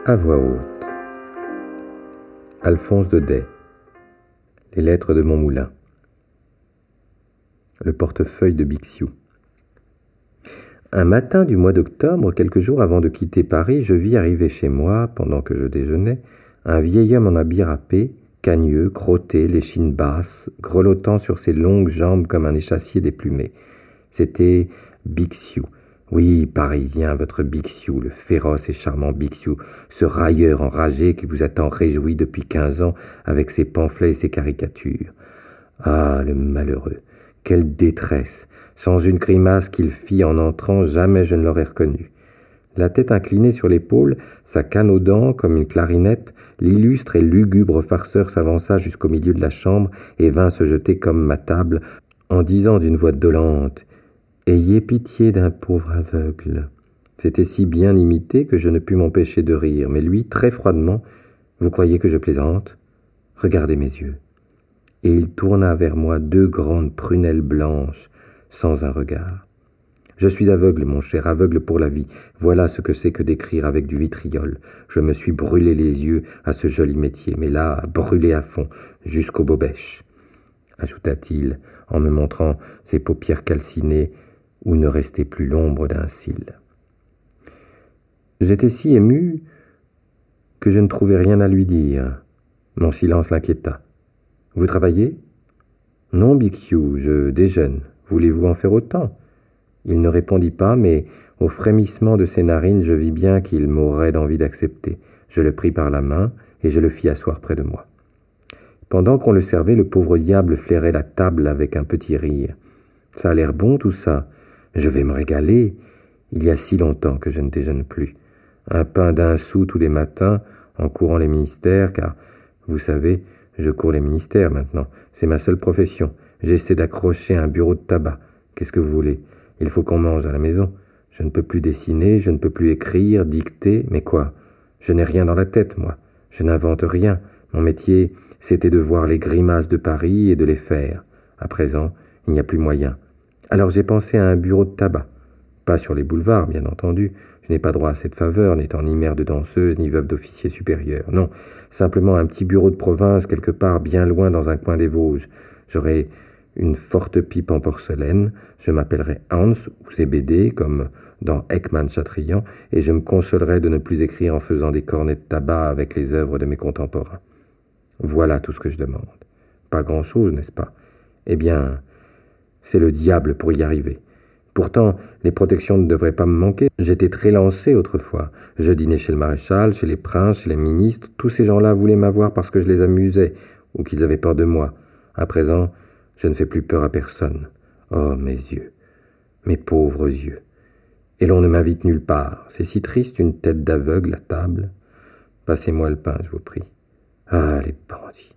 À voix haute. Alphonse Daudet. Les lettres de Montmoulin. Le portefeuille de Bixiou. Un matin du mois d'octobre, quelques jours avant de quitter Paris, je vis arriver chez moi, pendant que je déjeunais, un vieil homme en habit râpé, cagneux, crotté, l'échine basse, grelottant sur ses longues jambes comme un échassier déplumé. C'était Bixiou. Oui, Parisien, votre Bixiou, le féroce et charmant Bixiou, ce railleur enragé qui vous a tant réjoui depuis 15 ans avec ses pamphlets et ses caricatures. Ah, le malheureux! Quelle détresse! Sans une grimace qu'il fit en entrant, jamais je ne l'aurais reconnu. La tête inclinée sur l'épaule, sa canne aux dents comme une clarinette, l'illustre et lugubre farceur s'avança jusqu'au milieu de la chambre et vint se jeter comme ma table en disant d'une voix dolente: « Ayez pitié d'un pauvre aveugle. » C'était si bien imité que je ne pus m'empêcher de rire, mais lui, très froidement: « Vous croyez que je plaisante? Regardez mes yeux. » Et il tourna vers moi 2 grandes prunelles blanches, sans un regard. Je suis aveugle, mon cher, aveugle pour la vie. Voilà ce que c'est que d'écrire avec du vitriol. Je me suis brûlé les yeux à ce joli métier, mais là, brûlé à fond, jusqu'aux bobèches, ajouta-t-il, en me montrant ses paupières calcinées où ne restait plus l'ombre d'un cil. J'étais si ému que je ne trouvais rien à lui dire. Mon silence l'inquiéta. « Vous travaillez ?»« Non, Bixiou, je déjeune. Voulez-vous en faire autant ?» Il ne répondit pas, mais au frémissement de ses narines, je vis bien qu'il mourait d'envie d'accepter. Je le pris par la main et je le fis asseoir près de moi. Pendant qu'on le servait, le pauvre diable flairait la table avec un petit rire. « Ça a l'air bon tout ça. Je vais me régaler. Il y a si longtemps que je ne déjeune plus. Un pain d'1 sou tous les matins, en courant les ministères, car, vous savez, je cours les ministères maintenant. C'est ma seule profession. J'essaie d'accrocher un bureau de tabac. Qu'est-ce que vous voulez? Il faut qu'on mange à la maison. Je ne peux plus dessiner, je ne peux plus écrire, dicter, mais quoi? Je n'ai rien dans la tête, moi. Je n'invente rien. Mon métier, c'était de voir les grimaces de Paris et de les faire. À présent, il n'y a plus moyen. Alors j'ai pensé à un bureau de tabac. Pas sur les boulevards, bien entendu. Je n'ai pas droit à cette faveur, n'étant ni mère de danseuse, ni veuve d'officier supérieur. Non, simplement un petit bureau de province, quelque part bien loin dans un coin des Vosges. J'aurai une forte pipe en porcelaine, je m'appellerai Hans ou CBD, comme dans Ekman-Chatrian, et je me consolerai de ne plus écrire en faisant des cornets de tabac avec les œuvres de mes contemporains. Voilà tout ce que je demande. Pas grand-chose, n'est-ce pas? Eh bien, c'est le diable pour y arriver. Pourtant, les protections ne devraient pas me manquer. J'étais très lancé autrefois. Je dînais chez le maréchal, chez les princes, chez les ministres. Tous ces gens-là voulaient m'avoir parce que je les amusais, ou qu'ils avaient peur de moi. À présent, je ne fais plus peur à personne. Oh, mes yeux, mes pauvres yeux. Et l'on ne m'invite nulle part. C'est si triste, une tête d'aveugle à table. Passez-moi le pain, je vous prie. Ah, les bandits.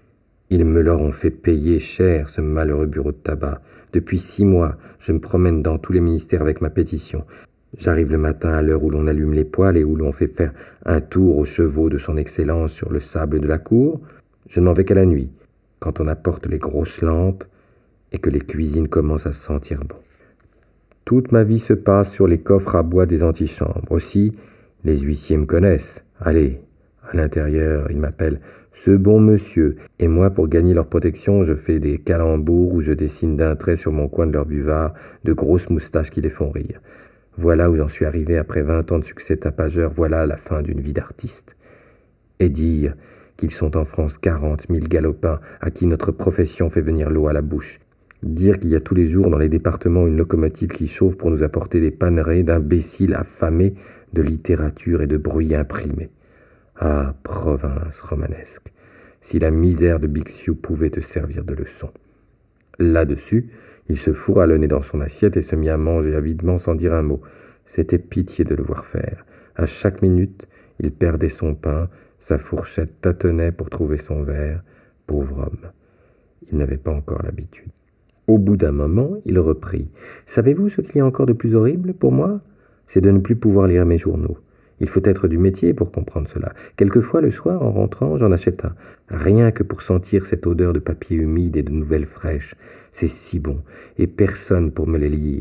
Ils me l'auront fait payer cher, ce malheureux bureau de tabac. Depuis 6 mois, je me promène dans tous les ministères avec ma pétition. J'arrive le matin à l'heure où l'on allume les poêles et où l'on fait faire un tour aux chevaux de son Excellence sur le sable de la cour. Je ne m'en vais qu'à la nuit, quand on apporte les grosses lampes et que les cuisines commencent à sentir bon. Toute ma vie se passe sur les coffres à bois des antichambres. Aussi, les huissiers me connaissent. Allez, à l'intérieur, ils m'appellent « ce bon monsieur ». Et moi, pour gagner leur protection, je fais des calembours où je dessine d'un trait sur mon coin de leur buvard de grosses moustaches qui les font rire. Voilà où j'en suis arrivé après 20 ans de succès tapageur. Voilà la fin d'une vie d'artiste. Et dire qu'ils sont en France 40 000 galopins à qui notre profession fait venir l'eau à la bouche. Dire qu'il y a tous les jours dans les départements une locomotive qui chauffe pour nous apporter des pannerets d'imbéciles affamés de littérature et de bruit imprimé. Ah, province romanesque, si la misère de Bixiou pouvait te servir de leçon. Là-dessus, il se fourra le nez dans son assiette et se mit à manger avidement sans dire un mot. C'était pitié de le voir faire. À chaque minute, il perdait son pain, sa fourchette tâtonnait pour trouver son verre. Pauvre homme, il n'avait pas encore l'habitude. Au bout d'un moment, il reprit. « Savez-vous ce qu'il y a encore de plus horrible pour moi? C'est de ne plus pouvoir lire mes journaux. Il faut être du métier pour comprendre cela. Quelquefois, le soir, en rentrant, j'en achète un. Rien que pour sentir cette odeur de papier humide et de nouvelles fraîches. C'est si bon, et personne pour me les lire.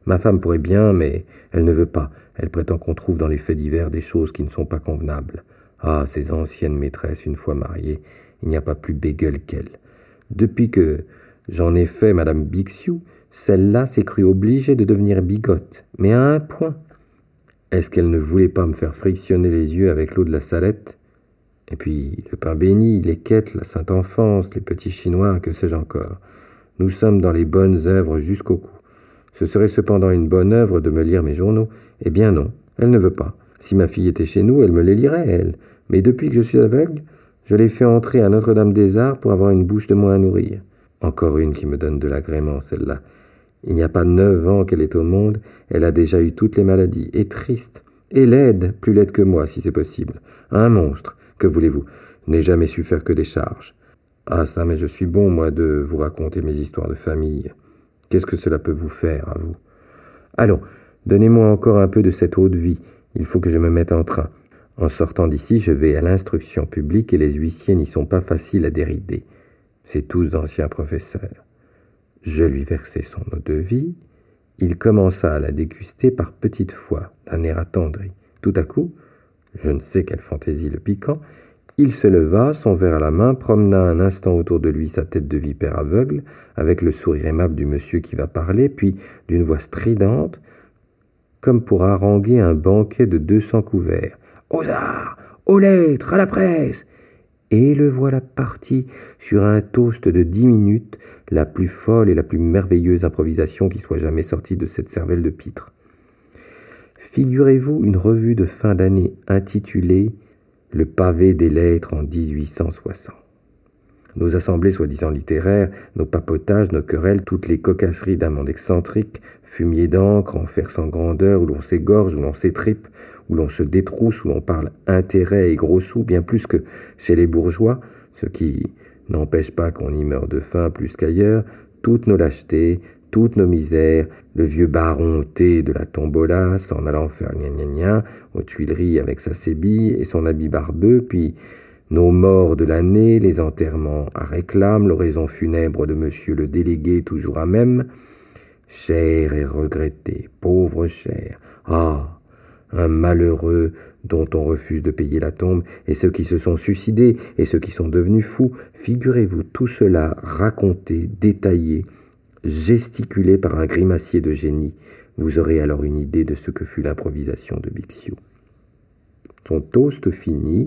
Ma femme pourrait bien, mais elle ne veut pas. Elle prétend qu'on trouve dans les faits divers des choses qui ne sont pas convenables. Ah, ces anciennes maîtresses, une fois mariées, il n'y a pas plus bégueule qu'elles. Depuis que j'en ai fait Madame Bixiou, celle-là s'est crue obligée de devenir bigote, mais à un point. Est-ce qu'elle ne voulait pas me faire frictionner les yeux avec l'eau de la salette? Et puis le pain béni, les quêtes, la sainte enfance, les petits chinois, que sais-je encore. Nous sommes dans les bonnes œuvres jusqu'au cou. Ce serait cependant une bonne œuvre de me lire mes journaux. Eh bien non, elle ne veut pas. Si ma fille était chez nous, elle me les lirait, elle. Mais depuis que je suis aveugle, je l'ai fait entrer à Notre-Dame-des-Arts pour avoir une bouche de moins à nourrir. Encore une qui me donne de l'agrément, celle-là. Il n'y a pas 9 ans qu'elle est au monde, elle a déjà eu toutes les maladies, et triste, et laide, plus laide que moi, si c'est possible. Un monstre, que voulez-vous, je n'ai jamais su faire que des charges. Ah ça, mais je suis bon, moi, de vous raconter mes histoires de famille. Qu'est-ce que cela peut vous faire, à vous? Allons, donnez-moi encore un peu de cette eau de vie, il faut que je me mette en train. En sortant d'ici, je vais à l'instruction publique et les huissiers n'y sont pas faciles à dérider. C'est tous d'anciens professeurs. Je lui versai son eau de vie. Il commença à la déguster par petites fois, d'un air attendri. Tout à coup, je ne sais quelle fantaisie le piquant, il se leva, son verre à la main, promena un instant autour de lui sa tête de vipère aveugle, avec le sourire aimable du monsieur qui va parler, puis d'une voix stridente, comme pour haranguer un banquet de 200 couverts. « Aux arts, aux lettres, à la presse !» Et le voilà parti sur un toast de 10 minutes, la plus folle et la plus merveilleuse improvisation qui soit jamais sortie de cette cervelle de pitre. Figurez-vous une revue de fin d'année intitulée « Le pavé des lettres en 1860 ». Nos assemblées soi-disant littéraires, nos papotages, nos querelles, toutes les cocasseries d'un monde excentrique, fumier d'encre, en fer sans grandeur, où l'on s'égorge, où l'on s'étripe, où l'on se détrousse, où l'on parle intérêt et gros sous, bien plus que chez les bourgeois, ce qui n'empêche pas qu'on y meure de faim plus qu'ailleurs, toutes nos lâchetés, toutes nos misères, le vieux baron thé de la tombola, s'en allant faire gna gna gna aux Tuileries avec sa sébille et son habit barbeux, puis nos morts de l'année, les enterrements à réclame, l'oraison funèbre de monsieur le délégué toujours à même. Cher et regretté, pauvre cher, ah, un malheureux dont on refuse de payer la tombe, et ceux qui se sont suicidés, et ceux qui sont devenus fous, figurez-vous tout cela raconté, détaillé, gesticulé par un grimacier de génie. Vous aurez alors une idée de ce que fut l'improvisation de Bixiou. Son toast fini,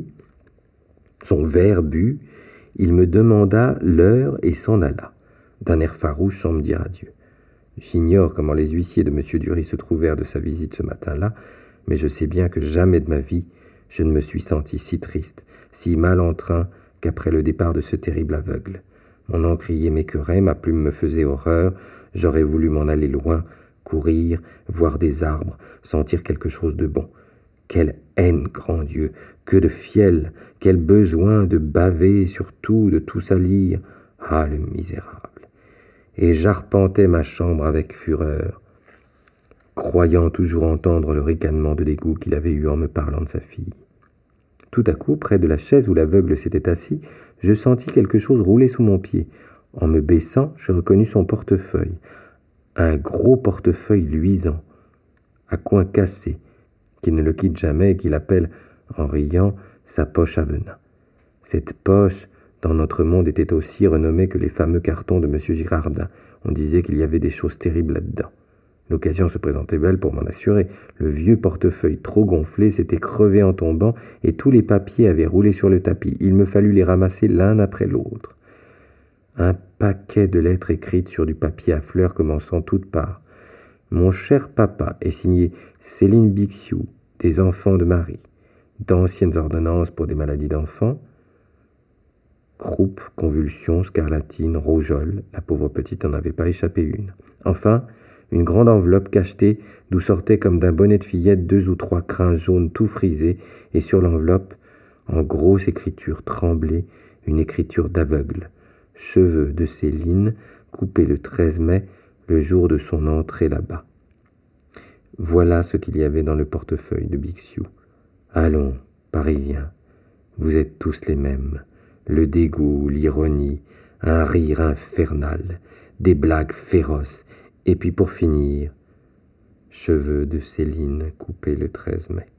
son verre bu, il me demanda l'heure et s'en alla, d'un air farouche sans me dire adieu. J'ignore comment les huissiers de M. Dury se trouvèrent de sa visite ce matin-là, mais je sais bien que jamais de ma vie je ne me suis senti si triste, si mal en train qu'après le départ de ce terrible aveugle. Mon encrier m'écœurait, ma plume me faisait horreur, j'aurais voulu m'en aller loin, courir, voir des arbres, sentir quelque chose de bon. Quelle haine, grand Dieu, que de fiel, quel besoin de baver surtout, de tout salir. Ah, le misérable! Et j'arpentais ma chambre avec fureur, croyant toujours entendre le ricanement de dégoût qu'il avait eu en me parlant de sa fille. Tout à coup, près de la chaise où l'aveugle s'était assis, je sentis quelque chose rouler sous mon pied. En me baissant, je reconnus son portefeuille, un gros portefeuille luisant, à coin cassé, qui ne le quitte jamais et qu'il appelle, en riant, sa poche à venin. Cette poche, dans notre monde, était aussi renommée que les fameux cartons de M. Girardin. On disait qu'il y avait des choses terribles là-dedans. L'occasion se présentait belle pour m'en assurer. Le vieux portefeuille trop gonflé s'était crevé en tombant et tous les papiers avaient roulé sur le tapis. Il me fallut les ramasser l'un après l'autre. Un paquet de lettres écrites sur du papier à fleurs commençant toutes par « Mon cher papa » est signé « Céline Bixiou, des enfants de Marie ». D'anciennes ordonnances pour des maladies d'enfants. Croupe, convulsions, scarlatine, rougeole. La pauvre petite n'en avait pas échappé une. Enfin, une grande enveloppe cachetée d'où sortaient comme d'un bonnet de fillette 2 ou 3 crins jaunes tout frisés, et sur l'enveloppe, en grosse écriture tremblée, une écriture d'aveugle. Cheveux de Céline, coupés le 13 mai, le jour de son entrée là-bas. Voilà ce qu'il y avait dans le portefeuille de Bixiou. Allons, Parisiens, vous êtes tous les mêmes. Le dégoût, l'ironie, un rire infernal, des blagues féroces, et puis pour finir, cheveux de Céline coupés le 13 mai.